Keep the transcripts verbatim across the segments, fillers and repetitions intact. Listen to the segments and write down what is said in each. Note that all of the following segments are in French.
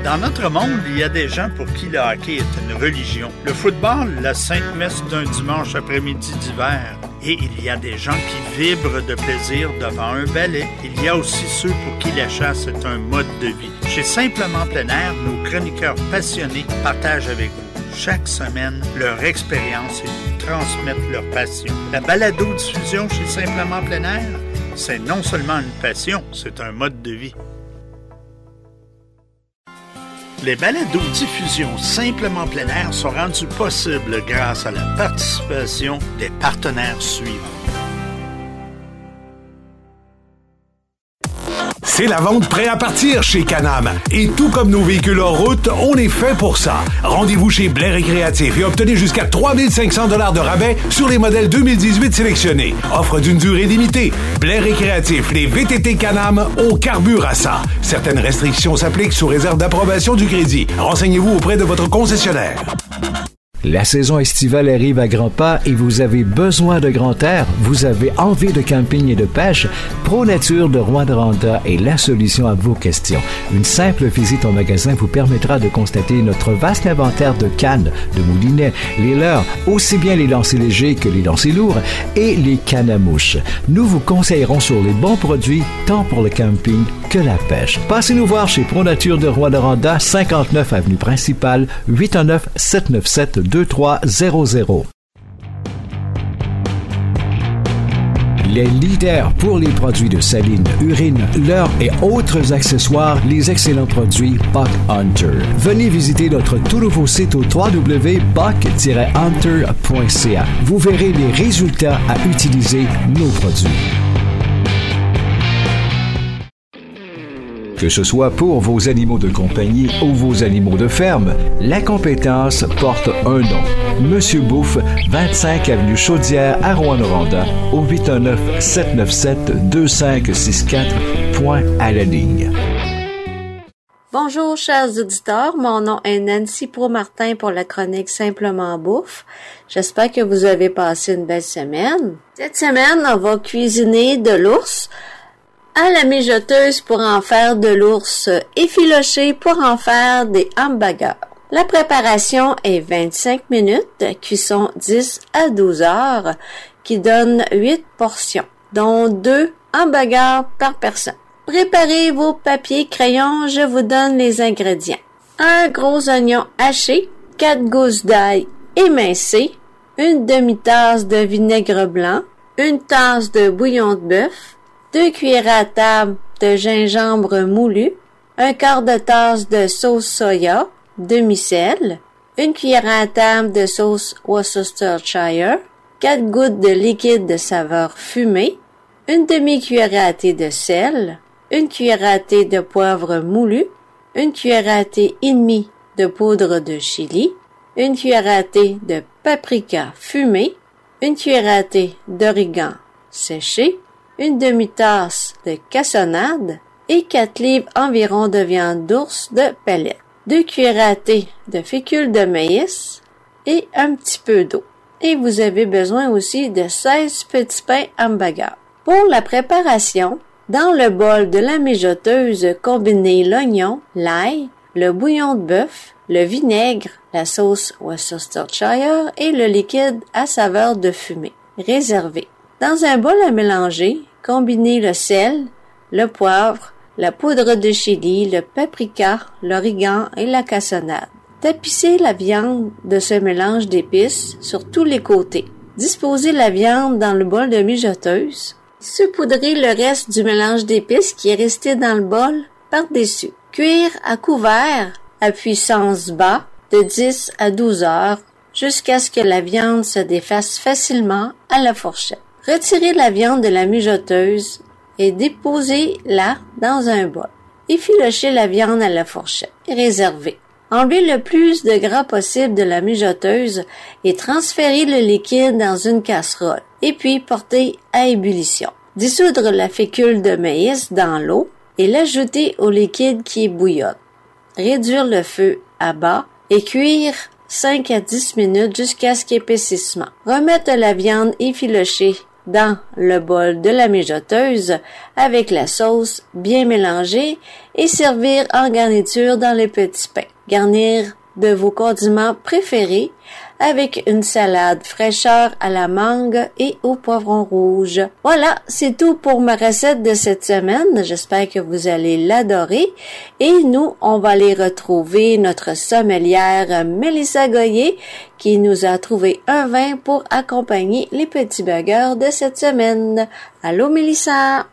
Dans notre monde, il y a des gens pour qui le hockey est une religion. Le football, la sainte messe d'un dimanche après-midi d'hiver. Et il y a des gens qui vibrent de plaisir devant un ballet. Il y a aussi ceux pour qui la chasse est un mode de vie. Chez Simplement Plein Air, nos chroniqueurs passionnés partagent avec vous chaque semaine leur expérience et nous transmettent leur passion. La balado-diffusion chez Simplement Plein Air, c'est non seulement une passion, c'est un mode de vie. Les balados-diffusions Simplement Plein Air sont rendus possibles grâce à la participation des partenaires suivants. C'est la vente prêt à partir chez Can-Am. Et tout comme nos véhicules hors route, on est fait pour ça. Rendez-vous chez Blais Récréatif et obtenez jusqu'à trois mille cinq cents dollars de rabais sur les modèles deux mille dix-huit sélectionnés. Offre d'une durée limitée. Blais Récréatif, les V T T Can-Am au carbure à ça. Certaines restrictions s'appliquent sous réserve d'approbation du crédit. Renseignez-vous auprès de votre concessionnaire. La saison estivale arrive à grands pas et vous avez besoin de grand air, vous avez envie de camping et de pêche, ProNature de Rouyn-Noranda est la solution à vos questions. Une simple visite au magasin vous permettra de constater notre vaste inventaire de cannes, de moulinets, les leurres, aussi bien les lancers légers que les lancers lourds et les cannes à mouches. Nous vous conseillerons sur les bons produits, tant pour le camping que la pêche. Passez nous voir chez ProNature de Rouyn-Noranda, cinquante-neuf avenue principale, huit un neuf, sept neuf sept, deux trois zéro zéro. Les leaders pour les produits de saline, urine, leurre et autres accessoires, les excellents produits Buck Hunter. Venez visiter notre tout nouveau site au w w w point buck tiret hunter point c a. Vous verrez les résultats à utiliser nos produits. Que ce soit pour vos animaux de compagnie ou vos animaux de ferme, la compétence porte un nom. Monsieur Bouffe, vingt-cinq avenue Chaudière à Rouyn-Noranda, au huit un neuf, sept neuf sept, deux cinq six quatre, point à la ligne. Bonjour chers auditeurs, mon nom est Nancy Pro-Martin pour la chronique Simplement Bouffe. J'espère que vous avez passé une belle semaine. Cette semaine, on va cuisiner de l'ours à la mijoteuse pour en faire de l'ours, effiloché pour en faire des hamburgers. La préparation est vingt-cinq minutes, cuisson dix à douze heures, qui donne huit portions, dont deux hamburgers par personne. Préparez vos papiers crayons, je vous donne les ingrédients. Un gros oignon haché, quatre gousses d'ail émincées, une demi-tasse de vinaigre blanc, une tasse de bouillon de bœuf, deux cuillères à table de gingembre moulu, un quart de tasse de sauce soya, demi-sel, une cuillère à table de sauce Worcestershire, quatre gouttes de liquide de saveur fumée, une demi-cuillère à thé de sel, une cuillère à thé de poivre moulu, une cuillère à thé et demie de poudre de chili, une cuillère à thé de paprika fumé, une cuillère à thé d'origan séché, une demi-tasse de cassonade et quatre livres environ de viande d'ours de palette, deux cuillères à thé de fécule de maïs et un petit peu d'eau. Et vous avez besoin aussi de seize petits pains hamburgers. Pour la préparation, dans le bol de la mijoteuse, combinez l'oignon, l'ail, le bouillon de bœuf, le vinaigre, la sauce Worcestershire et le liquide à saveur de fumée. Réservé. Dans un bol à mélanger, combinez le sel, le poivre, la poudre de chili, le paprika, l'origan et la cassonade. Tapissez la viande de ce mélange d'épices sur tous les côtés. Disposez la viande dans le bol de mijoteuse. Saupoudrez le reste du mélange d'épices qui est resté dans le bol par-dessus. Cuire à couvert à puissance bas de dix à douze heures jusqu'à ce que la viande se défasse facilement à la fourchette. Retirez la viande de la mijoteuse et déposez-la dans un bol. Effiochez la viande à la fourchette et réservez. Enlevez le plus de gras possible de la mijoteuse et transférez le liquide dans une casserole et puis portez à ébullition. Dissoudre la fécule de maïs dans l'eau et l'ajouter au liquide qui bouillonne. Réduire le feu à bas et cuire cinq à dix minutes jusqu'à ce qu'épaississement. Remettre la viande effilochée dans le bol de la mijoteuse avec la sauce bien mélangée et servir en garniture dans les petits pains. Garnir de vos condiments préférés avec une salade fraîcheur à la mangue et au poivron rouge. Voilà, c'est tout pour ma recette de cette semaine. J'espère que vous allez l'adorer. Et nous, on va aller retrouver notre sommelière Mélissa Goyer qui nous a trouvé un vin pour accompagner les petits burgers de cette semaine. Allô Mélissa!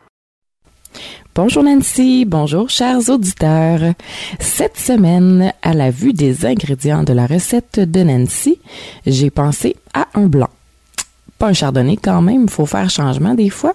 Bonjour Nancy, bonjour chers auditeurs. Cette semaine, à la vue des ingrédients de la recette de Nancy, j'ai pensé à un blanc. Pas un chardonnay quand même, il faut faire changement des fois.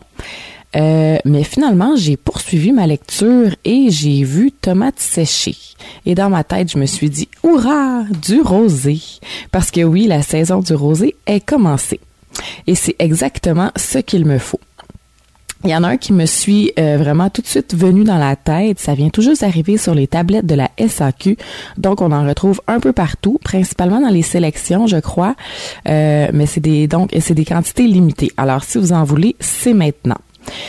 Euh, mais finalement, j'ai poursuivi ma lecture et j'ai vu tomates séchées. Et dans ma tête, je me suis dit, hurrah, du rosé! Parce que oui, la saison du rosé est commencée. Et c'est exactement ce qu'il me faut. Il y en a un qui me suit euh, vraiment tout de suite venu dans la tête. Ça vient tout juste d'arriver sur les tablettes de la S A Q. Donc, on en retrouve un peu partout, principalement dans les sélections, je crois. Euh, mais c'est des donc c'est des quantités limitées. Alors, si vous en voulez, c'est maintenant.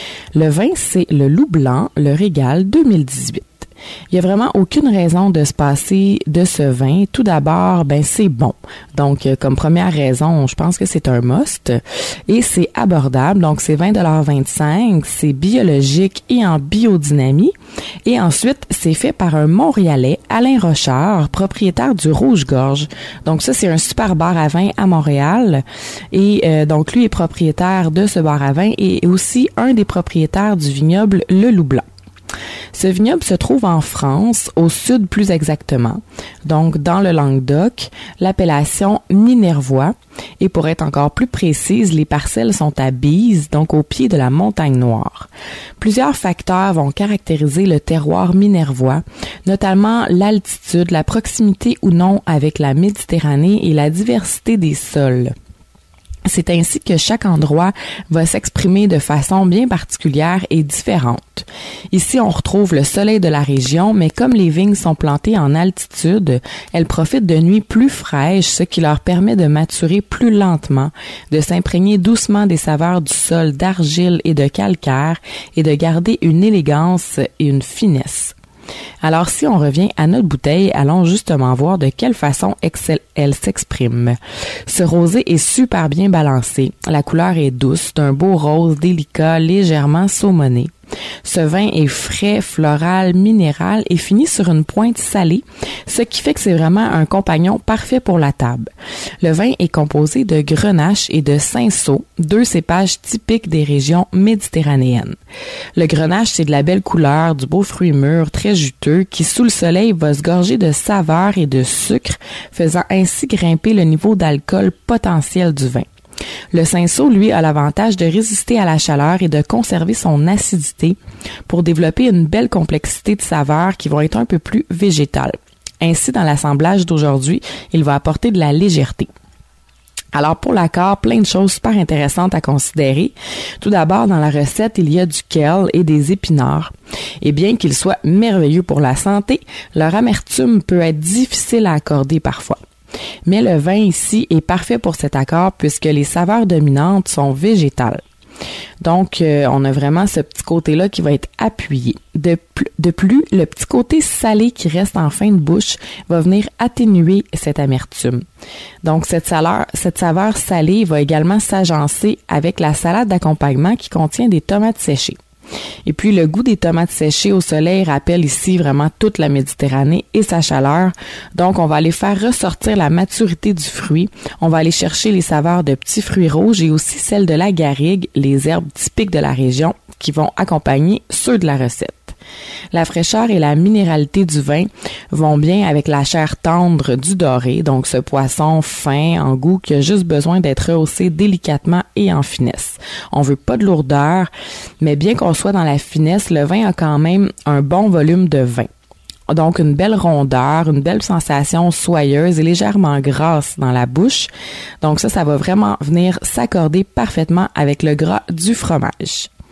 Le vin, c'est le Loup Blanc, le Régal deux mille dix-huit. Il y a vraiment aucune raison de se passer de ce vin. Tout d'abord, ben c'est bon. Donc, comme première raison, je pense que c'est un must. Et c'est abordable. Donc, c'est vingt dollars vingt-cinq. C'est biologique et en biodynamie. Et ensuite, c'est fait par un Montréalais, Alain Rochard, propriétaire du Rouge-Gorge. Donc, ça, c'est un super bar à vin à Montréal. Et euh, donc, lui est propriétaire de ce bar à vin et aussi un des propriétaires du vignoble Le Loup Blanc. Ce vignoble se trouve en France, au sud plus exactement, donc dans le Languedoc, l'appellation Minervois, et pour être encore plus précise, les parcelles sont à Bise, donc au pied de la Montagne Noire. Plusieurs facteurs vont caractériser le terroir minervois, notamment l'altitude, la proximité ou non avec la Méditerranée et la diversité des sols. C'est ainsi que chaque endroit va s'exprimer de façon bien particulière et différente. Ici, on retrouve le soleil de la région, mais comme les vignes sont plantées en altitude, elles profitent de nuits plus fraîches, ce qui leur permet de maturer plus lentement, de s'imprégner doucement des saveurs du sol d'argile et de calcaire et de garder une élégance et une finesse. Alors, si on revient à notre bouteille, allons justement voir de quelle façon elle s'exprime. Ce rosé est super bien balancé. La couleur est douce, d'un beau rose délicat, légèrement saumoné. Ce vin est frais, floral, minéral et finit sur une pointe salée, ce qui fait que c'est vraiment un compagnon parfait pour la table. Le vin est composé de Grenache et de Cinsault, deux cépages typiques des régions méditerranéennes. Le Grenache, c'est de la belle couleur, du beau fruit mûr, très juteux, qui sous le soleil va se gorger de saveur et de sucre, faisant ainsi grimper le niveau d'alcool potentiel du vin. Le Cinsault, lui, a l'avantage de résister à la chaleur et de conserver son acidité pour développer une belle complexité de saveurs qui vont être un peu plus végétales. Ainsi, dans l'assemblage d'aujourd'hui, il va apporter de la légèreté. Alors, pour l'accord, plein de choses super intéressantes à considérer. Tout d'abord, dans la recette, il y a du kale et des épinards. Et bien qu'ils soient merveilleux pour la santé, leur amertume peut être difficile à accorder parfois. Mais le vin ici est parfait pour cet accord puisque les saveurs dominantes sont végétales. Donc, euh, on a vraiment ce petit côté-là qui va être appuyé. De, pl- de plus, le petit côté salé qui reste en fin de bouche va venir atténuer cette amertume. Donc, cette saveur, cette saveur salée va également s'agencer avec la salade d'accompagnement qui contient des tomates séchées. Et puis, le goût des tomates séchées au soleil rappelle ici vraiment toute la Méditerranée et sa chaleur. Donc, on va aller faire ressortir la maturité du fruit. On va aller chercher les saveurs de petits fruits rouges et aussi celles de la garrigue, les herbes typiques de la région qui vont accompagner ceux de la recette. La fraîcheur et la minéralité du vin vont bien avec la chair tendre du doré, donc ce poisson fin en goût qui a juste besoin d'être rehaussé délicatement et en finesse. On veut pas de lourdeur, mais bien qu'on soit dans la finesse, le vin a quand même un bon volume de vin. Donc, une belle rondeur, une belle sensation soyeuse et légèrement grasse dans la bouche. Donc ça, ça va vraiment venir s'accorder parfaitement avec le gras du fromage.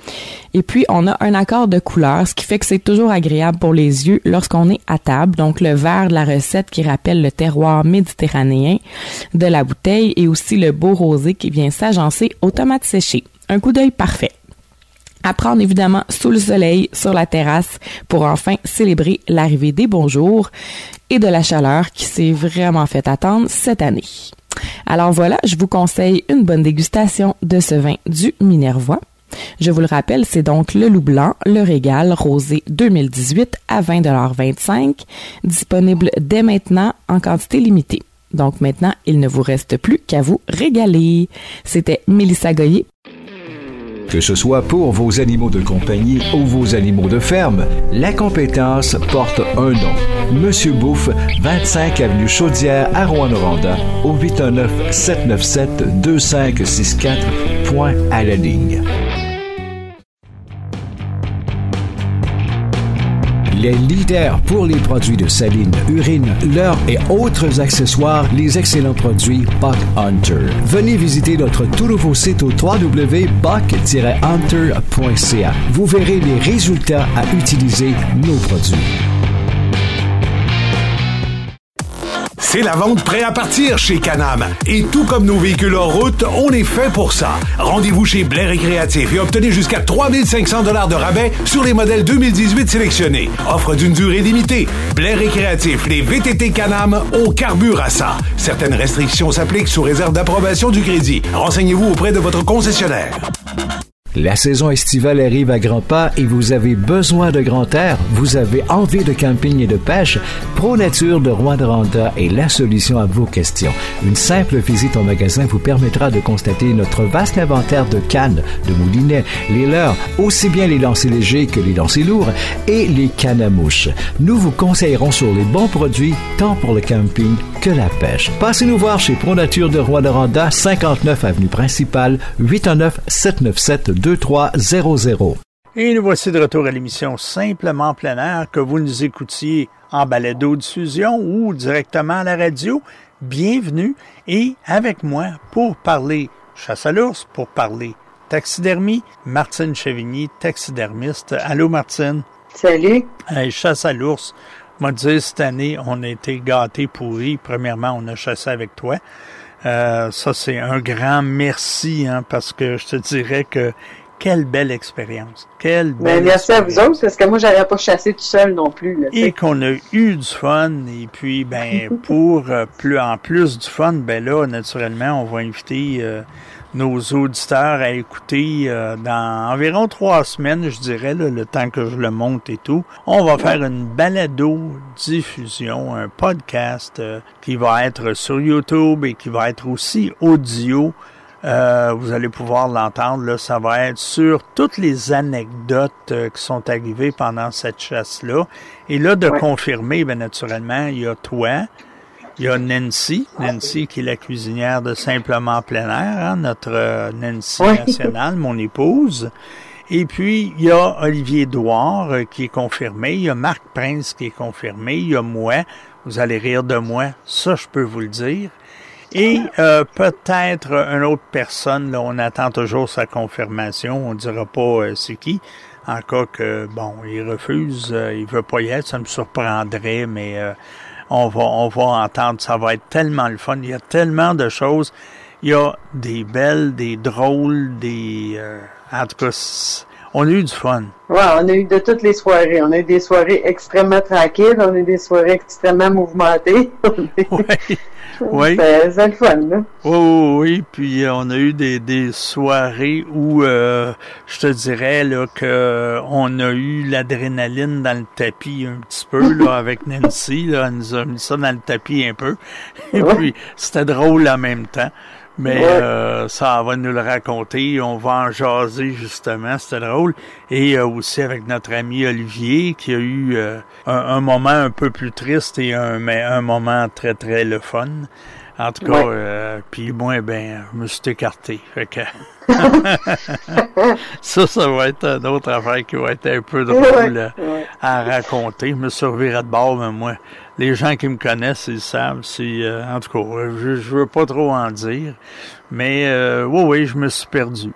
Et puis, on a un accord de couleurs, ce qui fait que c'est toujours agréable pour les yeux lorsqu'on est à table. Donc, le vert de la recette qui rappelle le terroir méditerranéen de la bouteille et aussi le beau rosé qui vient s'agencer aux tomates séchées. Un coup d'œil parfait. À prendre évidemment sous le soleil, sur la terrasse, pour enfin célébrer l'arrivée des beaux jours et de la chaleur qui s'est vraiment fait attendre cette année. Alors voilà, je vous conseille une bonne dégustation de ce vin du Minervois. Je vous le rappelle, c'est donc le Loup Blanc, le Régal Rosé deux mille dix-huit à vingt dollars vingt-cinq, disponible dès maintenant en quantité limitée. Donc maintenant, il ne vous reste plus qu'à vous régaler. C'était Mélissa Goyer. Que ce soit pour vos animaux de compagnie ou vos animaux de ferme, la compétence porte un nom. Monsieur Bouffe, vingt-cinq avenue Chaudière à Rouyn-Noranda, au huit un neuf, sept neuf sept, deux cinq six quatre, point à la ligne. Les leaders pour les produits de saline, urine, leurre et autres accessoires, les excellents produits Buck Hunter. Venez visiter notre tout nouveau site au w w w point buck tiret hunter point c a. Vous verrez les résultats à utiliser nos produits. C'est la vente prêt à partir chez Can-Am. Et tout comme nos véhicules en route, on est fait pour ça. Rendez-vous chez Blair Récréatif et obtenez jusqu'à trois mille cinq cents dollars de rabais sur les modèles deux mille dix-huit sélectionnés. Offre d'une durée limitée. Blair Récréatif, les V T T Can-Am au carbure à ça. Certaines restrictions s'appliquent sous réserve d'approbation du crédit. Renseignez-vous auprès de votre concessionnaire. La saison estivale arrive à grands pas et vous avez besoin de grand air, vous avez envie de camping et de pêche, ProNature de Rouyn-Noranda est la solution à vos questions. Une simple visite au magasin vous permettra de constater notre vaste inventaire de cannes, de moulinets, les leurres, aussi bien les lancers légers que les lancers lourds et les cannes à mouches. Nous vous conseillerons sur les bons produits tant pour le camping que la pêche. Passez nous voir chez ProNature de Rouyn-Noranda, cinquante-neuf avenue principale, huit un neuf, sept neuf sept, deux trois zéro zéro. Et nous voici de retour à l'émission Simplement plein air, que vous nous écoutiez en balado-diffusion ou directement à la radio. Bienvenue et avec moi pour parler chasse à l'ours, pour parler taxidermie, Martine Chevigny, taxidermiste. Allô Martine. Salut. Hey, chasse à l'ours. Moi dire cette année, on a été gâtés pourris. Premièrement, on a chassé avec toi. Euh, ça, c'est un grand merci, hein, parce que je te dirais que quelle belle expérience. Quelle belle ben, merci expérience. à vous autres, parce que moi, j'aurais pas chassé tout seul non plus. Là, et qu'on a eu du fun. Et puis, ben, pour euh, plus en plus du fun, ben là, naturellement, on va inviter euh, nos auditeurs à écouter euh, dans environ trois semaines, je dirais, là, le temps que je le monte et tout. On va faire une balado-diffusion, un podcast euh, qui va être sur YouTube et qui va être aussi audio. Euh, vous allez pouvoir l'entendre, là, ça va être sur toutes les anecdotes euh, qui sont arrivées pendant cette chasse-là. Et là, de ouais. confirmer, bien naturellement, il y a toi, il y a Nancy, Nancy qui est la cuisinière de Simplement plein air, hein, notre euh, Nancy oui. nationale, mon épouse. Et puis, il y a Olivier Douard euh, qui est confirmé, il y a Marc Prince qui est confirmé, il y a moi, vous allez rire de moi, ça je peux vous le dire. Et euh, peut-être une autre personne, là, on attend toujours sa confirmation, on ne dira pas euh, c'est qui, en cas que, bon, il refuse, euh, il veut pas y être, ça me surprendrait, mais euh, on va on va entendre, ça va être tellement le fun, il y a tellement de choses, il y a des belles, des drôles, des... Euh, en tout cas, on a eu du fun. Ouais, on a eu de toutes les soirées. On a eu des soirées extrêmement tranquilles, on a eu des soirées extrêmement mouvementées. Oui, oui. C'est, c'est le fun, là. Oui, oui, oui. Puis euh, on a eu des, des soirées où euh, je te dirais là que on a eu l'adrénaline dans le tapis un petit peu là avec Nancy. Là, elle nous a mis ça dans le tapis un peu. Et ouais. puis c'était drôle en même temps. Mais ouais. euh, ça, on va nous le raconter, on va en jaser justement, c'était drôle. Et euh, aussi avec notre ami Olivier qui a eu euh, un, un moment un peu plus triste et un, mais un moment très très le fun. En tout cas, Ouais. euh, puis moi, ben, je me suis écarté. Fait que ça, ça va être une autre affaire qui va être un peu drôle Ouais, euh, ouais. à raconter. Je me suis reviré de bord, mais moi, les gens qui me connaissent, ils savent. C'est, euh, en tout cas, je, je veux pas trop en dire. Mais euh, oui, oui, je me suis perdu.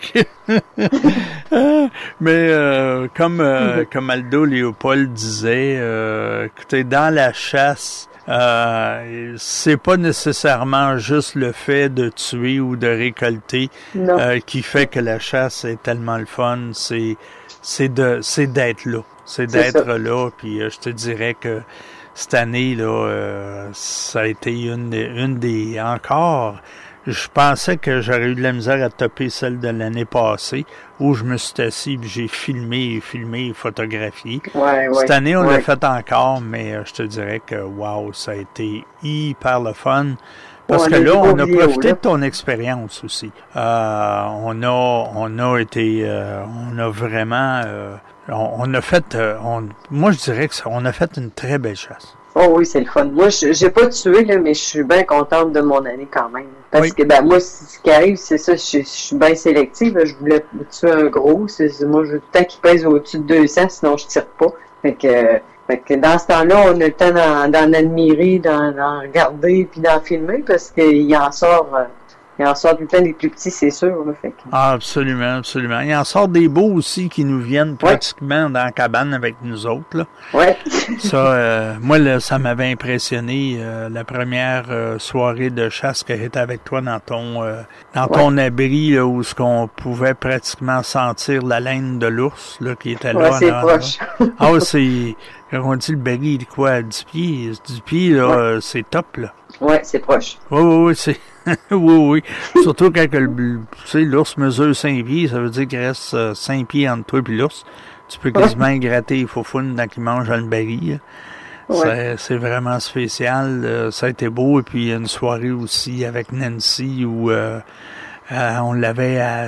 Mais euh, comme euh, comme Aldo Léopold disait, euh, écoutez, dans la chasse, euh, c'est pas nécessairement juste le fait de tuer ou de récolter euh, qui fait que la chasse est tellement le fun. C'est c'est de c'est d'être là, c'est d'être ça. là. Puis euh, je te dirais que cette année là, euh, ça a été une une des encore. Je pensais que j'aurais eu de la misère à topper celle de l'année passée, où je me suis assis et j'ai filmé, filmé, photographié. Ouais, ouais, Cette année, on ouais. l'a fait encore, mais euh, je te dirais que, wow, ça a été hyper le fun. Parce Ouais, que les là, beaux on a vidéos, profité là. de ton expérience aussi. Euh, on a, on a été, euh, on a vraiment, euh, on, on a fait, euh, on, moi je dirais que ça, on a fait une très belle chasse. Oh oui, c'est le fun. Moi, je- j'ai pas tué, là, mais je suis bien contente de mon année quand même. Parce Oui. que, ben, moi, ce qui arrive, c'est ça, je, je suis bien sélective. là. Je voulais tuer un gros. C'est, c'est- moi, je veux tout le temps qu'il pèse au-dessus de deux cents, sinon je tire pas. Fait que, euh, fait que dans ce temps-là, on a le temps d'en, d'en admirer, d'en, d'en regarder, puis d'en filmer, parce qu'il en sort, euh, il en sort tout le temps des plus petits, c'est sûr. Là, fait que, Ah, absolument, absolument. Il en sort des beaux aussi qui nous viennent pratiquement dans la cabane avec nous autres, là. ouais. Ça, euh, moi, là, ça m'avait impressionné euh, la première euh, soirée de chasse que j'étais avec toi dans ton euh, dans ton abri là, où ce qu'on pouvait pratiquement sentir la laine de l'ours là qui était là. Ouais, c'est en- en- proche. Ah ouais, c'est quand on dit le baril, il est quoi, dix pieds, dix pieds là, Ouais. euh, c'est top là. Ouais, c'est proche. Oui, oui, oui, c'est oui, oui. Surtout quand que le, tu sais, l'ours mesure cinq pieds, ça veut dire qu'il reste euh, cinq pieds entre toi et l'ours. Tu peux quasiment gratter les faufounes dans qu'il mange dans le baril. Ouais. C'est, c'est vraiment spécial. Euh, ça a été beau. Et puis, une soirée aussi avec Nancy où euh, euh, on l'avait à,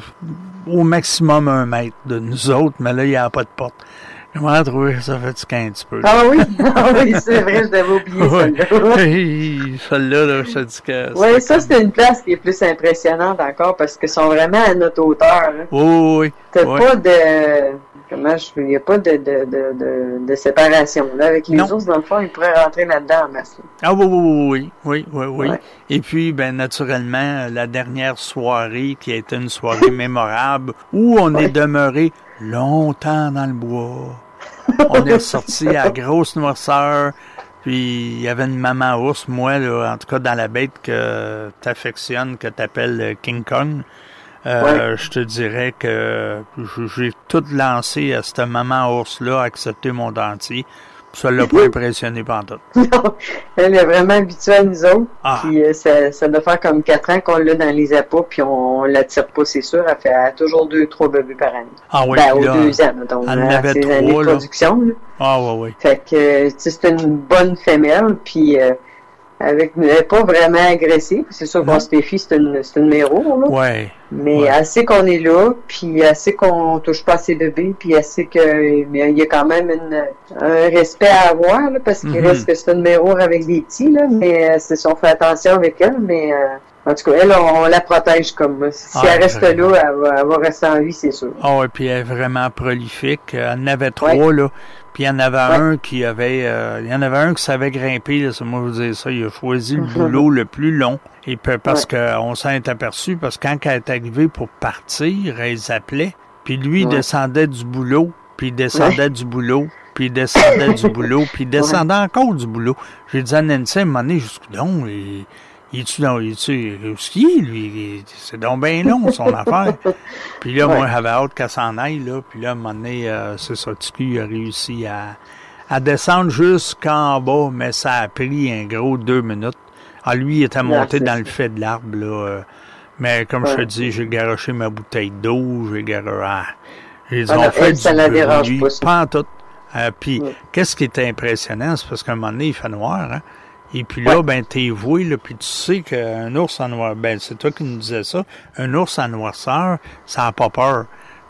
au maximum un mètre de nous autres, mais là, il n'y a pas de porte. Comment trouver ça fatiguant un petit peu. Ah oui, ah oui, c'est vrai, je l'avais oublié celle-là. Hey, celle-là, là, je te dis que... Oui, ça, c'est une place qui est plus impressionnante encore parce qu'ils sont vraiment à notre hauteur. Hein. Oh, oui, T'as oui. pas de... Comment je Il n'y a pas de, de, de, de, de séparation. Là. Avec les Non. ours, dans le fond, ils pourraient rentrer là-dedans en masse. Là. Ah oui, oui, oui, oui, oui, oui. Ouais. Et puis, ben naturellement, la dernière soirée qui a été une soirée mémorable où on Ouais. est demeuré longtemps dans le bois. On est ressorti à grosse noirceur, puis il y avait une maman ours, moi, là, en tout cas dans la bête que t'affectionnes, que t'appelles King Kong. Euh, Ouais. Je te dirais que j'ai tout lancé à cette maman ours-là, accepter mon dentier. Ça l'a pas impressionné pantoute. Non, elle est vraiment habituée à nous autres. Ah. Puis euh, ça, ça doit faire comme quatre ans qu'on l'a dans les appâts, puis on, on l'attire pas, c'est sûr. Elle fait elle a toujours deux, trois bébés par année. Ah oui, ben, puis aux là, deux ans, mettons. elle en à avait ses trois, années de là. production. Là. Ah oui, oui. Fait que, euh, tu sais, c'est une bonne femelle, puis euh, avec, elle est pas vraiment agressive. C'est sûr Non. qu'on Stéphie, c'est une, c'est une méro, là. Ouais. Mais Ouais. elle sait qu'on est là, puis elle sait qu'on touche pas à ses bébés, puis elle sait que mais il y a quand même une, un respect à avoir, là, parce qu'il Mhm. reste que c'est une méro avec des petits, là, mais euh, c'est si on fait attention avec elle, mais euh, en tout cas, elle, on, on la protège comme si Ah, elle reste vraiment. là, elle va, elle va rester en vie, c'est sûr. Ah ouais, puis elle est vraiment prolifique. Elle en avait trois, Ouais. là. Puis il y en avait Ouais. un qui avait... euh, il y en avait un qui savait grimper, là. C'est moi vous dire ça. Il a choisi le boulot le plus long. Et puis, parce que on s'en est aperçu, parce que quand elle est arrivée pour partir, elle les appelait. Puis lui, il Ouais. descendait du boulot, puis il descendait du boulot, puis il descendait du boulot, puis il descendait encore du boulot. J'ai dit à Nancy, à un moment donné, jusqu'où donc, il, il est-tu dans, il est-tu au ski, lui? Il- c'est donc bien long, son affaire. Puis là, Ouais. moi, j'avais hâte qu'elle s'en aille, là. Puis là, à un moment donné, euh, c'est ça, Ticu a réussi à, à descendre jusqu'en bas, mais ça a pris un gros deux minutes. Ah, lui, il était monté c'est dans ça. le fait de l'arbre, là. euh, mais comme je te Ouais. dis, j'ai garoché ma bouteille d'eau, j'ai garoché... Ah, j'ai dit, Ah non, on fait elle, du ça la dérange bruit, pas, ça. pas en tout. Euh, puis, Ouais. qu'est-ce qui était impressionnant, c'est parce qu'à un moment donné, il fait noir, hein. Et puis là, Ouais. ben, t'es voué, là, puis tu sais qu'un ours en noir, ben, c'est toi qui nous disais ça, un ours en noirceur, ça n'a pas peur.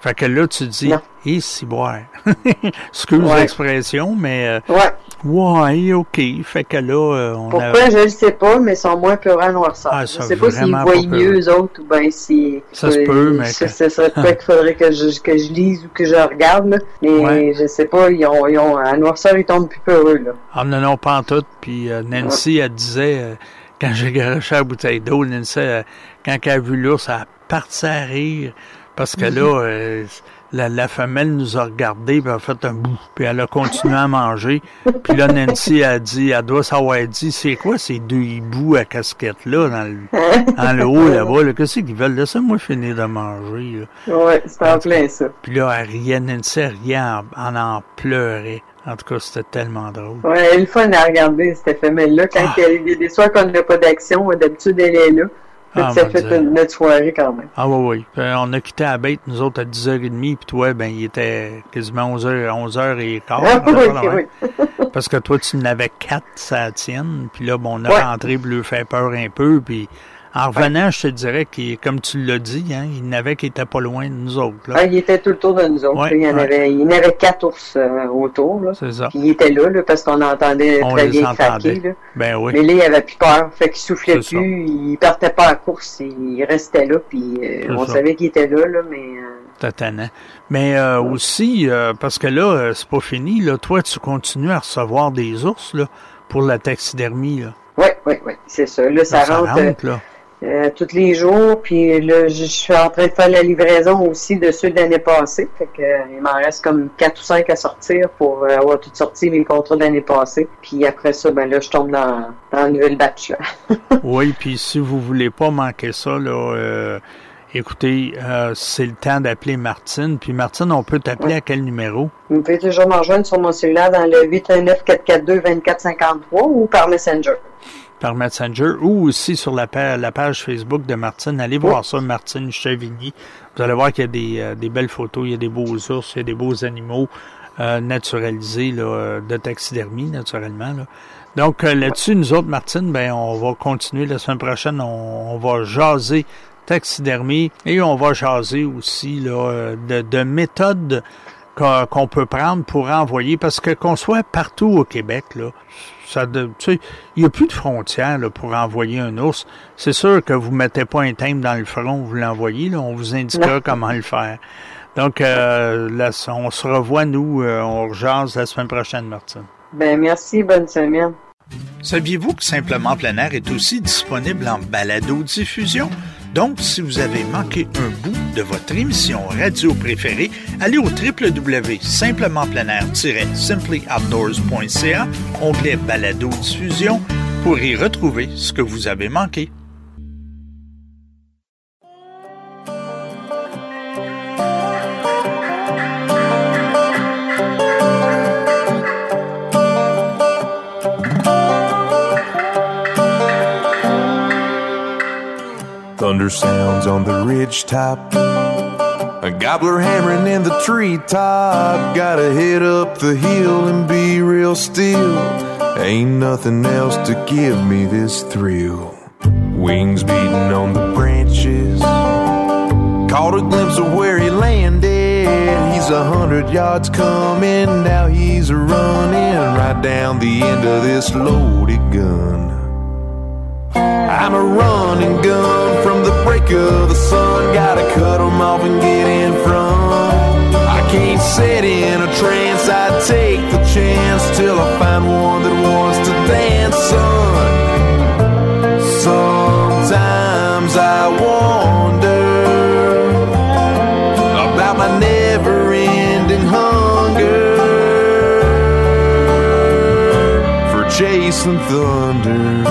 Fait que là, tu dis, hé, si boire. Excuse ouais. l'expression, mais... Euh, ouais. Ouais, OK. Fait que là, euh, on Pourquoi, a... je ne sais pas, mais ils sont moins peureux à noirceur. Ah, je ne sais pas s'ils voient mieux, eux autres, ou bien si... Ça se peut, mais... Ça, ça serait peut-être qu'il faudrait que je, que je lise ou que je regarde, là. Mais ouais. je sais pas, ils ont, ils ont... À noirceur, ils tombent plus peureux, là. Ah non, non, pas en tout. Puis euh, Nancy, ouais. elle disait, euh, quand j'ai garoché la bouteille d'eau, Nancy, euh, quand elle a vu l'ours, elle a parti à rire. Parce que là... Euh, La, la femelle nous a regardé, puis elle a fait un bout, puis elle a continué à manger. Puis là, Nancy a dit, elle doit savoir dit, c'est quoi ces deux hiboux à casquette-là, dans le, dans le haut, là-bas, là, qu'est-ce qu'ils veulent? Laissez-moi finir de manger, là. Ouais, c'était en plein, ça. Puis là, elle riait, Nancy, elle riait, en, en, en pleurait. En tout cas, c'était tellement drôle. Ouais, elle est le fun à regarder, cette femelle-là. Quand ah. il y a des soirs qu'on n'a pas d'action, d'habitude, elle est là. Ah, ça fait une, notre soirée quand même. Ah oui, oui. On a quitté la bête, nous autres, à dix heures trente, puis toi, ben, il était quasiment onze heures, onze heures quinze. Ah oui, oui. Parce que toi, tu en avais quatre, ça tienne, puis là, bon, on a ouais. rentré pour lui faire peur un peu, puis en revenant, ouais. je te dirais qu'il, comme tu l'as dit, hein, il y en avait qui étaient pas loin de nous autres. Là. Ah, il était tout autour de nous autres. Ouais, il, y en ouais. avait, il y en avait quatre ours euh, autour. Là. C'est ça. Puis il était là, là parce qu'on entendait on très les bien entendait. craquer. Là. Ben oui. Mais là, il avait plus peur. Fait qu'il soufflait C'est plus. Ça. Il partait pas à la course. Il restait là. Puis euh, on ça. savait qu'il était là, là mais... Euh... Tatané. Mais euh, ouais. aussi, euh, parce que là, euh, c'est pas fini. Là, toi, tu continues à recevoir des ours là, pour la taxidermie. Oui, oui, oui. C'est ça. Là, là ça, ça rentre... rentre là. Euh, tous les jours, puis là, je suis en train de faire la livraison aussi de ceux de l'année passée, fait que euh, il m'en reste comme quatre ou cinq à sortir pour euh, avoir tout sorti mes contrats de l'année passée, puis après ça, ben là, je tombe dans, dans la nouvelle batch, là. Oui, puis si vous voulez pas manquer ça, là, euh, écoutez, euh, c'est le temps d'appeler Martine, puis Martine, on peut t'appeler ouais. à quel numéro? Vous pouvez toujours me rejoindre sur mon cellulaire dans le huit un neuf, quatre quatre deux, deux quatre cinq trois ou par Messenger. Par Messenger ou aussi sur la page, la page Facebook de Martine. Allez voir oui. ça, Martine Chevigny. Vous allez voir qu'il y a des, euh, des belles photos, il y a des beaux ours, il y a des beaux animaux euh, naturalisés là, de taxidermie, naturellement. Là. Donc euh, là-dessus, nous autres, Martine, ben on va continuer la semaine prochaine. On, on va jaser taxidermie et on va jaser aussi là, de, de méthodes qu'on, qu'on peut prendre pour envoyer, parce que qu'on soit partout au Québec, là, ça, tu sais, il n'y a plus de frontières là, pour envoyer un ours. C'est sûr que vous ne mettez pas un thème dans le front, vous l'envoyez, là, on vous indiquera non. comment le faire. Donc, euh, là, on se revoit, nous, euh, on rejase la semaine prochaine, Martine. Ben merci, bonne semaine. Saviez-vous que Simplement Plein Air est aussi disponible en balado-diffusion? Donc, si vous avez manqué un bout de votre émission radio préférée, allez au w w w point simplement plein air tiret simply outdoors point c a, onglet balado-diffusion, pour y retrouver ce que vous avez manqué. Thunder sounds on the ridge top, a gobbler hammering in the treetop. Gotta head up the hill and be real still. Ain't nothing else to give me this thrill. Wings beating on the branches, caught a glimpse of where he landed. He's a hundred yards coming, now he's running right down the end of this loaded gun. I'm a running gun from the break of the sun. Gotta cut 'em off and get in front. I can't sit in a trance, I take the chance till I find one that wants to dance, son. Sometimes I wonder about my never-ending hunger for chasing thunder.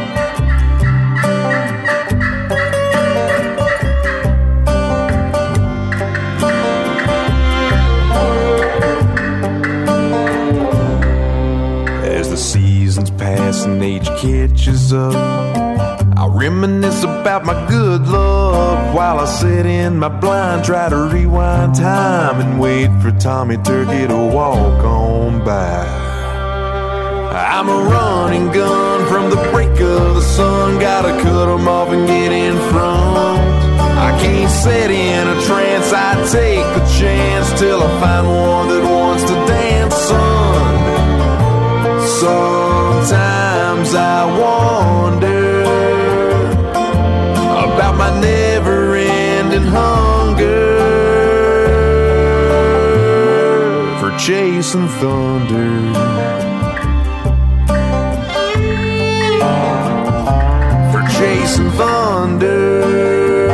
And age catches up, I reminisce about my good luck while I sit in my blind, try to rewind time and wait for Tommy Turkey to walk on by. I'm a running gun from the break of the sun, gotta cut 'em off and get in front. I can't set in a trance. I take the chance till I find one that wants to dance, son. Sometimes I wonder about my never-ending hunger for chasing thunder, for chasing thunder.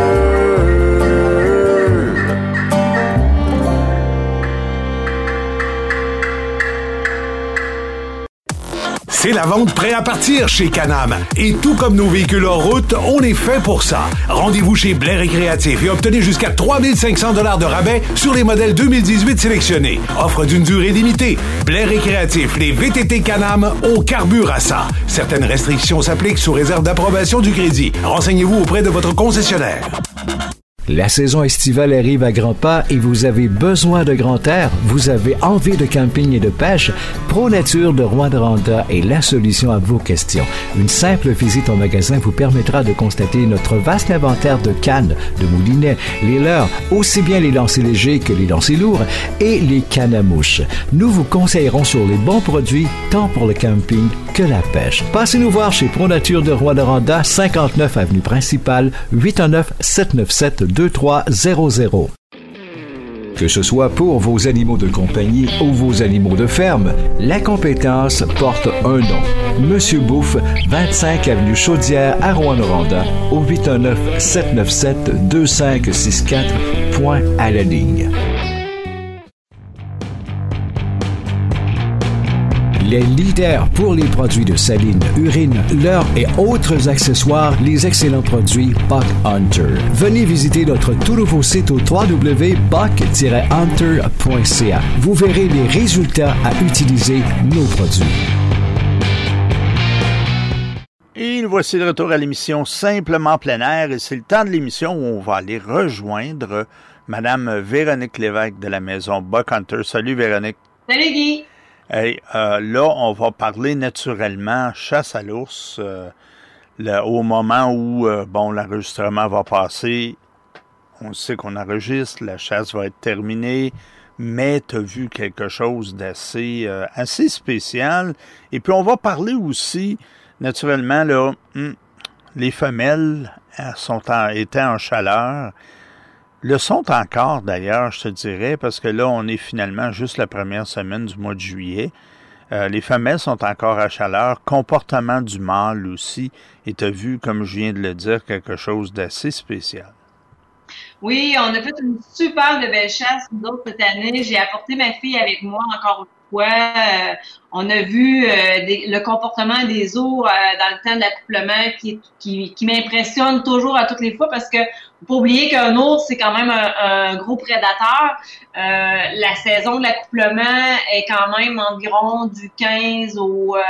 C'est la vente prêt à partir chez Can-Am. Et tout comme nos véhicules hors route, on est fait pour ça. Rendez-vous chez Blair Récréatif et obtenez jusqu'à trois mille cinq cents dollars de rabais sur les modèles deux mille dix-huit sélectionnés. Offre d'une durée limitée. Blair Récréatif, les V T T Can-Am, on carbure à ça. Certaines restrictions s'appliquent sous réserve d'approbation du crédit. Renseignez-vous auprès de votre concessionnaire. La saison estivale arrive à grands pas et vous avez besoin de grand air, vous avez envie de camping et de pêche, ProNature de Rouyn-Noranda est la solution à vos questions. Une simple visite au magasin vous permettra de constater notre vaste inventaire de cannes, de moulinets, les leurres, aussi bien les lancers légers que les lancers lourds et les cannes à mouches. Nous vous conseillerons sur les bons produits, tant pour le camping que la pêche. Passez nous voir chez ProNature de Rouyn-Noranda, cinquante-neuf avenue principale, huit un neuf, sept neuf sept, deux trois zéro zéro. Que ce soit pour vos animaux de compagnie ou vos animaux de ferme, la compétence porte un nom. Monsieur Bouffe, vingt-cinq avenue Chaudière à Rouyn-Noranda, au huit un neuf, sept neuf sept, deux cinq six quatre, point à la ligne. Les leaders pour les produits de saline, urine, leurre et autres accessoires, les excellents produits Buck Hunter. Venez visiter notre tout nouveau site au w w w point buck tiret hunter point c a. Vous verrez les résultats à utiliser nos produits. Et nous voici de retour à l'émission Simplement plein air et c'est le temps de l'émission où on va aller rejoindre Madame Véronique Lévesque de la maison Buck Hunter. Salut Véronique. Salut Guy. Hey, euh, là, on va parler naturellement chasse à l'ours. Euh, le, au moment où euh, bon l'enregistrement va passer, on sait qu'on enregistre, la chasse va être terminée, mais tu as vu quelque chose d'assez euh, assez spécial. Et puis on va parler aussi, naturellement, là, hum, les femelles elles sont en, étaient en chaleur. Le sont encore, d'ailleurs, je te dirais, parce que là, on est finalement juste la première semaine du mois de juillet. Euh, les femelles sont encore à chaleur. Comportement du mâle aussi. Et tu as vu, comme je viens de le dire, quelque chose d'assez spécial. Oui, on a fait une super de belle chasse, nous autres, cette année. J'ai apporté ma fille avec moi encore une fois. Euh, on a vu euh, des, le comportement des os euh, dans le temps de l'accouplement qui, qui, qui m'impressionne toujours à toutes les fois parce que faut pas oublier qu'un ours, c'est quand même un, un gros prédateur. Euh, la saison de l'accouplement est quand même environ du quinze au euh,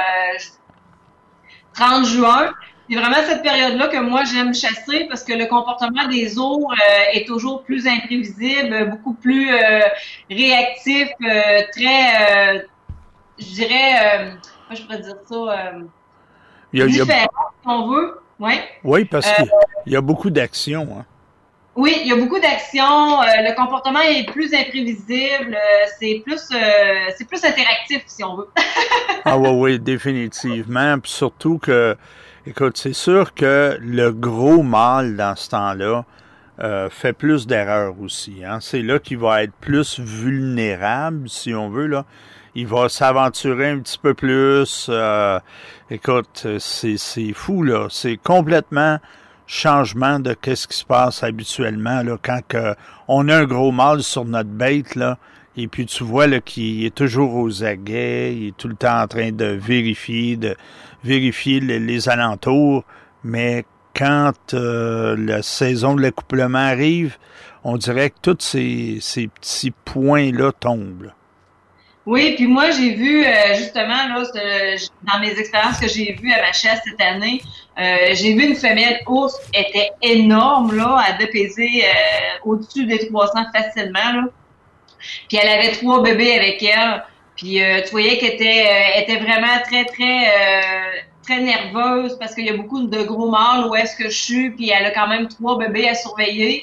trente juin. C'est vraiment cette période-là que moi, j'aime chasser parce que le comportement des ours euh, est toujours plus imprévisible, beaucoup plus euh, réactif, euh, très, euh, je dirais, euh, moi je pourrais dire ça, euh, il y a, différent, il y a... si on veut. Ouais. Oui, parce qu'il euh, y a beaucoup d'actions. Hein. Oui, il y a beaucoup d'actions. Euh, le comportement est plus imprévisible. Euh, c'est plus, euh, c'est plus interactif, si on veut. Ah oui, oui, définitivement. Puis surtout que, écoute, c'est sûr que le gros mâle dans ce temps-là euh, fait plus d'erreurs aussi. Hein. C'est là qu'il va être plus vulnérable, si on veut, là. Il va s'aventurer un petit peu plus. Euh, écoute, c'est, c'est fou, là. C'est complètement changement de qu'est-ce qui se passe habituellement, là, quand que on a un gros mâle sur notre bête, là, et puis tu vois, là, qu'il est toujours aux aguets, il est tout le temps en train de vérifier, de vérifier les, les alentours, mais quand euh, la saison de l'accouplement arrive, on dirait que tous ces, ces petits points-là tombent, là. Oui, puis moi, j'ai vu, euh, justement, là, dans mes expériences que j'ai vues à ma chasse cette année, euh, j'ai vu une femelle ours était énorme, là, à deux pesées euh, au-dessus des trois cents facilement, là. Puis elle avait trois bébés avec elle. Puis euh, tu voyais qu'elle était, euh, était vraiment très, très, euh, très nerveuse parce qu'il y a beaucoup de gros mâles où est-ce que je suis, puis elle a quand même trois bébés à surveiller.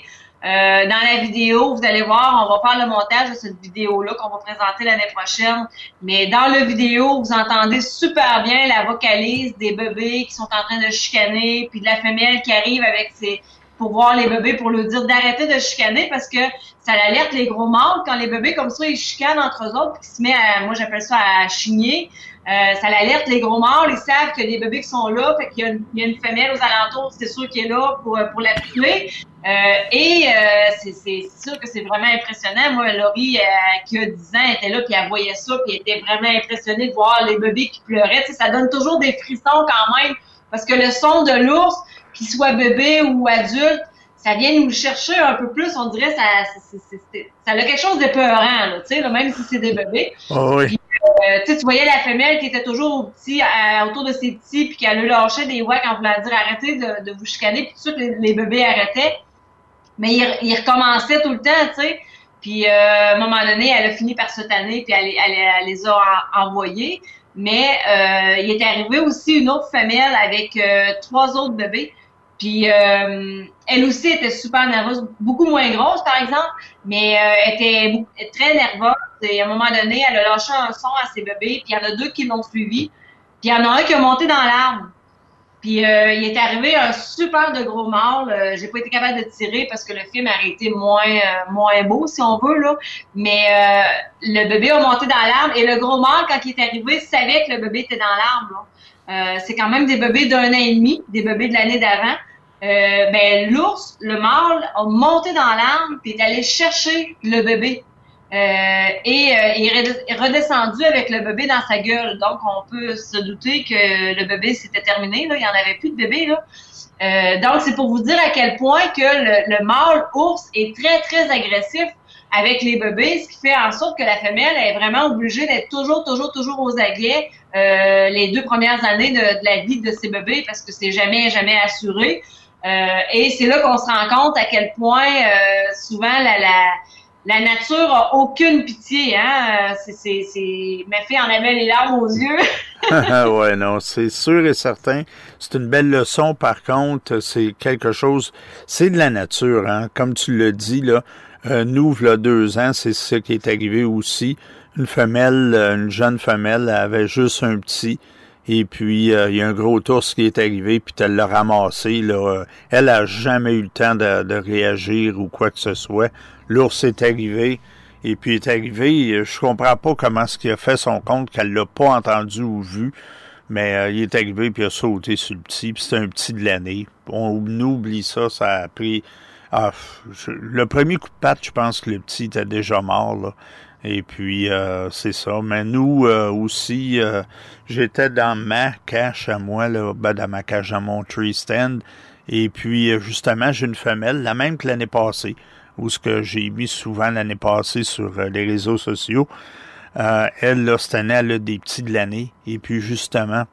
Euh, dans la vidéo, vous allez voir, on va faire le montage de cette vidéo-là qu'on va présenter l'année prochaine. Mais dans la vidéo, vous entendez super bien la vocalise des bébés qui sont en train de chicaner, puis de la femelle qui arrive avec ses pour voir les bébés, pour leur dire d'arrêter de chicaner parce que ça alerte les gros mâles quand les bébés comme ça, ils chicanent entre eux autres, puis ils se mettent à, moi j'appelle ça à chigner. Euh, ça alerte les gros mâles, ils savent qu'il y a des bébés qui sont là, fait qu'il y a une, il y a une femelle aux alentours, c'est sûr qui est là pour pour la tuer. Euh, et euh, c'est, c'est sûr que c'est vraiment impressionnant. Moi, Laurie, euh, qui a dix ans, était là, puis elle voyait ça, puis elle était vraiment impressionnée de voir les bébés qui pleuraient. Tu sais, ça donne toujours des frissons quand même, parce que le son de l'ours, qu'il soit bébé ou adulte, ça vient nous le chercher un peu plus. On dirait ça, c'est, c'est, c'est, ça a quelque chose de peurant, là, tu sais, là, même si c'est des bébés. Oh oui. Puis, euh, tu sais, tu voyais la femelle qui était toujours au petit, à, autour de ses petits, puis qu'elle lui lâchait des ouacs en voulant dire arrêtez de, de vous chicaner, puis tout de suite les, les bébés arrêtaient. Mais il, il recommençait tout le temps, tu sais. Puis euh, à un moment donné, elle a fini par se tanner, puis elle, elle, elle les a en, envoyés. Mais euh, il est arrivé aussi une autre femelle avec euh, trois autres bébés. Puis euh, elle aussi était super nerveuse, beaucoup moins grosse par exemple, mais euh, elle était très nerveuse. Et à un moment donné, elle a lâché un son à ses bébés, puis il y en a deux qui l'ont suivi. Puis il y en a un qui a monté dans l'arbre. Puis euh, il est arrivé un super de gros mâle. Euh, j'ai pas été capable de tirer parce que le film aurait été moins euh, moins beau si on veut là. Mais euh, le bébé a monté dans l'arbre et le gros mâle quand il est arrivé savait que le bébé était dans l'arbre. Euh, c'est quand même des bébés d'un an et demi, des bébés de l'année d'avant. Euh, ben l'ours, le mâle, a monté dans l'arbre puis est allé chercher le bébé. Euh, et euh, il est redescendu avec le bébé dans sa gueule. Donc, on peut se douter que le bébé, c'était terminé. Là. Il n'y en avait plus de bébé. Là. Euh, donc, c'est pour vous dire à quel point que le, le mâle ours est très, très agressif avec les bébés, ce qui fait en sorte que la femelle est vraiment obligée d'être toujours, toujours, toujours aux aguets euh, les deux premières années de, de la vie de ses bébés parce que c'est jamais, jamais assuré. Euh, et c'est là qu'on se rend compte à quel point euh, souvent la... la La nature a aucune pitié, hein. C'est, c'est, c'est... Ma fille en avait les larmes aux yeux. Ouais, non, c'est sûr et certain. C'est une belle leçon, par contre. C'est quelque chose... C'est de la nature, hein. Comme tu l'as dit, là, euh, nous, il y a deux ans, c'est ce qui est arrivé aussi. Une femelle, une jeune femelle, avait juste un petit. Et puis, euh, il y a un gros ours qui est arrivé, puis elle l'a ramassé. Là. Elle a jamais eu le temps de, de réagir ou quoi que ce soit. L'ours est arrivé, et puis il est arrivé, je comprends pas comment est-ce qu'il a fait son compte, qu'elle l'a pas entendu ou vu, mais euh, il est arrivé, puis il a sauté sur le petit, puis c'était un petit de l'année. On oublie ça, ça a pris... Ah, je, le premier coup de patte, je pense que le petit était déjà mort, là. Et puis, euh, c'est ça. Mais nous, euh, aussi, euh, j'étais dans ma cache à moi, là, ben, dans ma cache à mon tree stand. Et puis, justement, j'ai une femelle, la même que l'année passée, où ce que j'ai mis souvent l'année passée sur euh, les réseaux sociaux. Euh, elle, là, cette année, elle a des petits de l'année. Et puis, justement,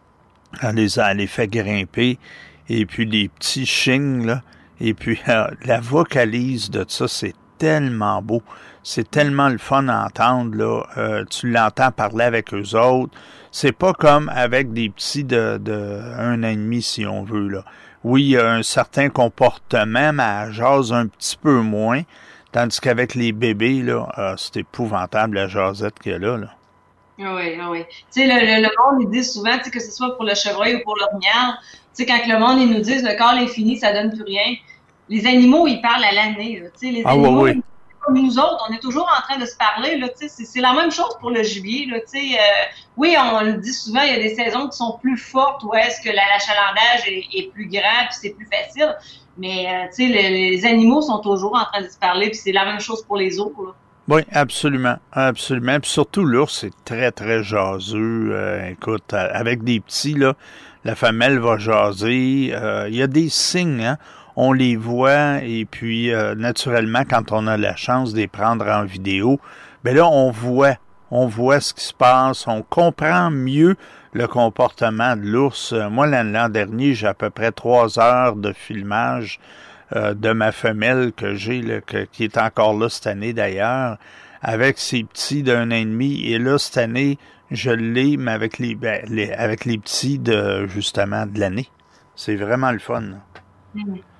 elle les a, elle les fait grimper. Et puis, des petits chignes, là. Et puis, euh, la vocalise de ça, c'est tellement beau. C'est tellement le fun à entendre, là. Euh, tu l'entends parler avec eux autres. C'est pas comme avec des petits de, de un an et demi, si on veut, là. Oui, il y a un certain comportement, mais elle jase un petit peu moins. Tandis qu'avec les bébés, là, euh, c'est épouvantable la jasette qu'il y a là, là. Oui, oui. Tu sais, le, le, le monde, ils disent souvent, tu sais, que ce soit pour le chevreuil ou pour l'orignal, tu sais, quand le monde, ils nous disent, le corps est fini, ça donne plus rien. Les animaux, ils parlent à l'année, là. Tu sais, les ah, animaux, oui, oui. Comme nous autres, on est toujours en train de se parler, là, tu sais, c'est, c'est la même chose pour le gibier, là, tu sais. Euh, oui, on le dit souvent, il y a des saisons qui sont plus fortes où est-ce que la, l'achalandage est, est plus grand puis c'est plus facile. Mais, euh, tu sais, les, les animaux sont toujours en train de se parler puis c'est la même chose pour les autres, là. Oui, absolument, absolument. Puis surtout, l'ours, c'est très, très jaseux. Euh, écoute, avec des petits, là, la femelle va jaser. Euh, il y a des signes, hein. On les voit et puis euh, naturellement, quand on a la chance de les prendre en vidéo, ben là, on voit, on voit ce qui se passe, on comprend mieux le comportement de l'ours. Moi, l'an, l'an dernier, j'ai à peu près trois heures de filmage euh, de ma femelle que j'ai, là, que, qui est encore là cette année d'ailleurs, avec ses petits d'un an et demi. Et là, cette année, je l'ai, mais avec les, ben, les avec les petits de justement de l'année. C'est vraiment le fun, là. Mmh.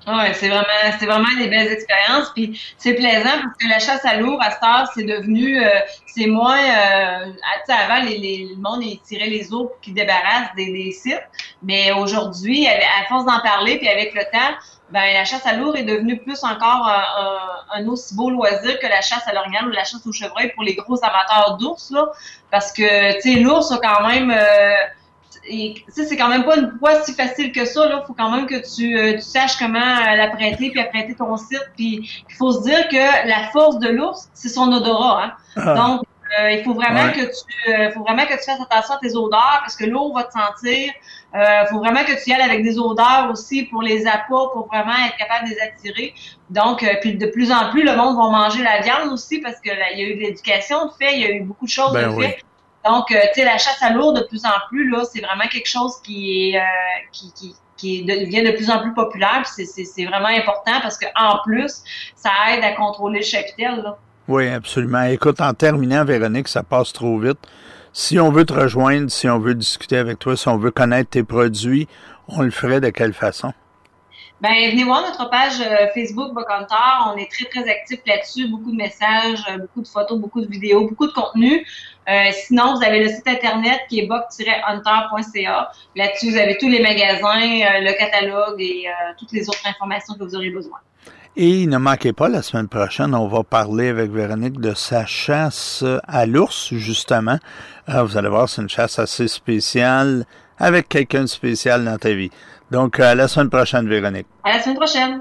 Ouais, c'est vraiment, c'est vraiment des belles expériences. Puis c'est plaisant parce que la chasse à l'ours, à cette heure, c'est devenu, euh, c'est moins, euh, tu sais, avant, les, les, le monde, il tirait les ours pour qu'ils débarrassent des, des sites. Mais aujourd'hui, à force d'en parler, puis avec le temps, ben la chasse à l'ours est devenue plus encore un, un, un aussi beau loisir que la chasse à l'orignal ou la chasse au chevreuil pour les gros amateurs d'ours, là. Parce que, tu sais, l'ours a quand même... Euh, Et, c'est quand même pas une proie si facile que ça. Là, faut quand même que tu, euh, tu saches comment euh, l'apprêter puis apprêter ton site. Puis il faut se dire que la force de l'ours, c'est son odorat. Hein? Ah. Donc euh, il faut vraiment ouais. que tu, euh, faut vraiment que tu fasses attention à tes odeurs parce que l'ours va te sentir. Il euh, faut vraiment que tu y ailles avec des odeurs aussi pour les appâts, pour vraiment être capable de les attirer. Donc, euh, puis de plus en plus, le monde va manger la viande aussi parce que là, il y a eu de l'éducation de fait, il y a eu beaucoup de choses ben de oui. fait. Donc, euh, tu sais, la chasse à l'ours, de plus en plus, là, c'est vraiment quelque chose qui est, euh, qui, qui, qui devient de plus en plus populaire. Puis c'est, c'est, c'est vraiment important parce que en plus, ça aide à contrôler le chapitel, là. Oui, absolument. Écoute, en terminant, Véronique, ça passe trop vite. Si on veut te rejoindre, si on veut discuter avec toi, si on veut connaître tes produits, on le ferait de quelle façon? Ben, venez voir notre page euh, Facebook Buck Hunter. On est très, très actifs là-dessus. Beaucoup de messages, euh, beaucoup de photos, beaucoup de vidéos, beaucoup de contenu. Euh, sinon, vous avez le site internet qui est buck tiret hunter point c a. Là-dessus, vous avez tous les magasins, euh, le catalogue et euh, toutes les autres informations que vous aurez besoin. Et ne manquez pas, la semaine prochaine, on va parler avec Véronique de sa chasse à l'ours, justement. Euh, vous allez voir, c'est une chasse assez spéciale, avec quelqu'un de spécial dans ta vie. Donc, à la semaine prochaine, Véronique. À la semaine prochaine.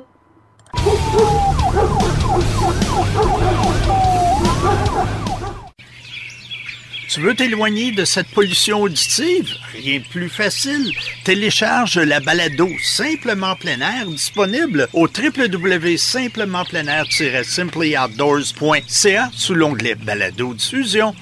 Tu veux t'éloigner de cette pollution auditive? Rien de plus facile. Télécharge la balado Simplement plein air disponible au w w w point simplement plein air tiret simply outdoors point c a sous l'onglet balado diffusion.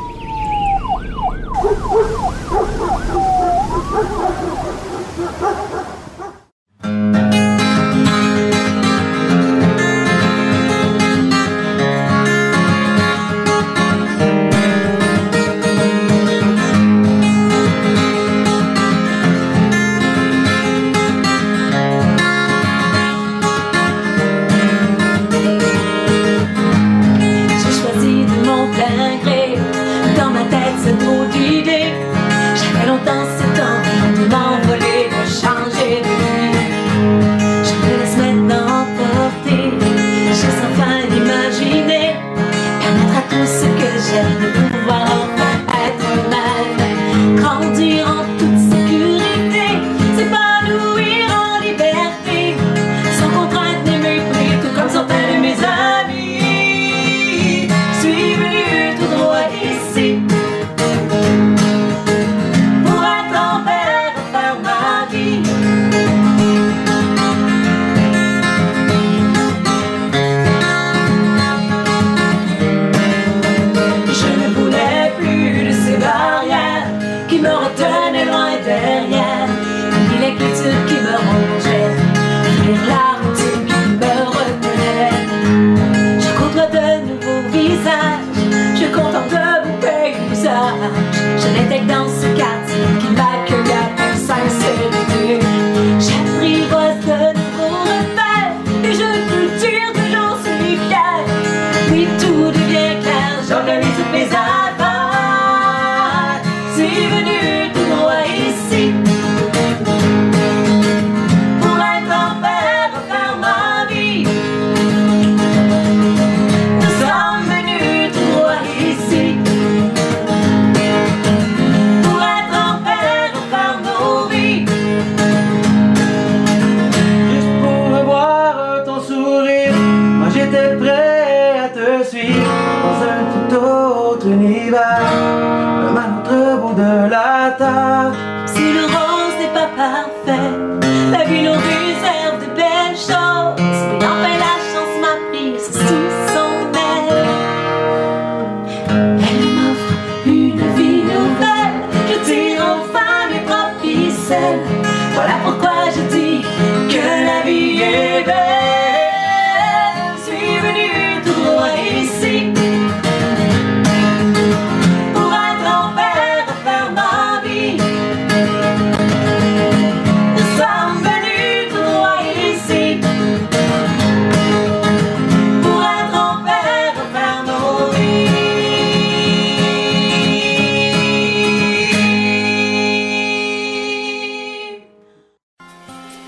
Nous sommes venus droit ici.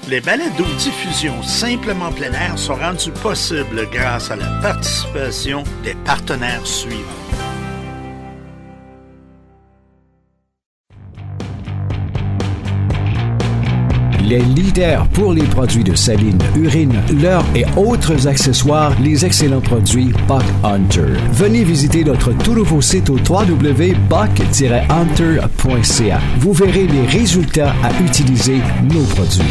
Les balados-diffusions Simplement plein air sont rendus possibles grâce à la participation des partenaires suivants. Les leaders pour les produits de saline, urine, leurre et autres accessoires, les excellents produits Buck Hunter. Venez visiter notre tout nouveau site au w w w point buck tiret hunter point c a. Vous verrez les résultats à utiliser nos produits.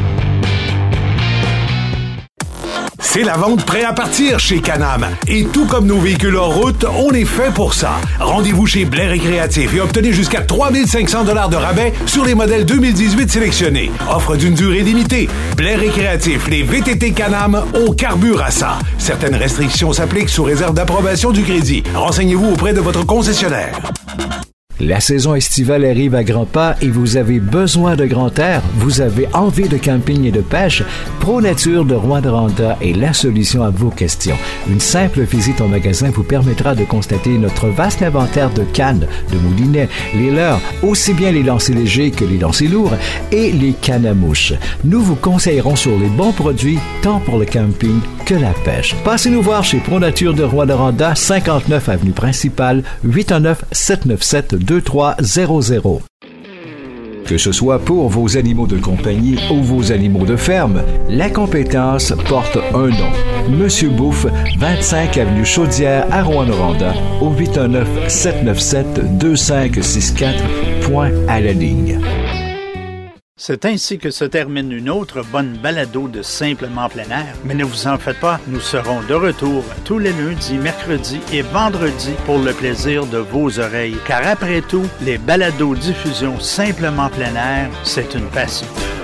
C'est la vente prêt à partir chez Can-Am. Et tout comme nos véhicules hors route, on est fait pour ça. Rendez-vous chez Blair Récréatif et obtenez jusqu'à trois mille cinq cents dollars de rabais sur les modèles deux mille dix-huit sélectionnés. Offre d'une durée limitée. Blair Récréatif, les V T T Can-Am, on carbure à ça. Certaines restrictions s'appliquent sous réserve d'approbation du crédit. Renseignez-vous auprès de votre concessionnaire. La saison estivale arrive à grands pas et vous avez besoin de grand air, vous avez envie de camping et de pêche, ProNature de Rouyn-Noranda est la solution à vos questions. Une simple visite au magasin vous permettra de constater notre vaste inventaire de cannes, de moulinets, les leurres, aussi bien les lancers légers que les lancers lourds et les cannes à mouches. Nous vous conseillerons sur les bons produits tant pour le camping que la pêche. Passez nous voir chez ProNature de Rouyn-Noranda, cinquante-neuf avenue principale, huit un neuf, sept neuf sept, deux trois zéro zéro. Que ce soit pour vos animaux de compagnie ou vos animaux de ferme, la compétence porte un nom. Monsieur Bouffe, vingt-cinq avenue Chaudière à Rouyn-Noranda, au huit un neuf, sept neuf sept, deux cinq six quatre, point à la ligne. C'est ainsi que se termine une autre bonne balado de Simplement plein air. Mais ne vous en faites pas, nous serons de retour tous les lundis, mercredis et vendredis pour le plaisir de vos oreilles. Car après tout, les balados-diffusions Simplement plein air, c'est une passion.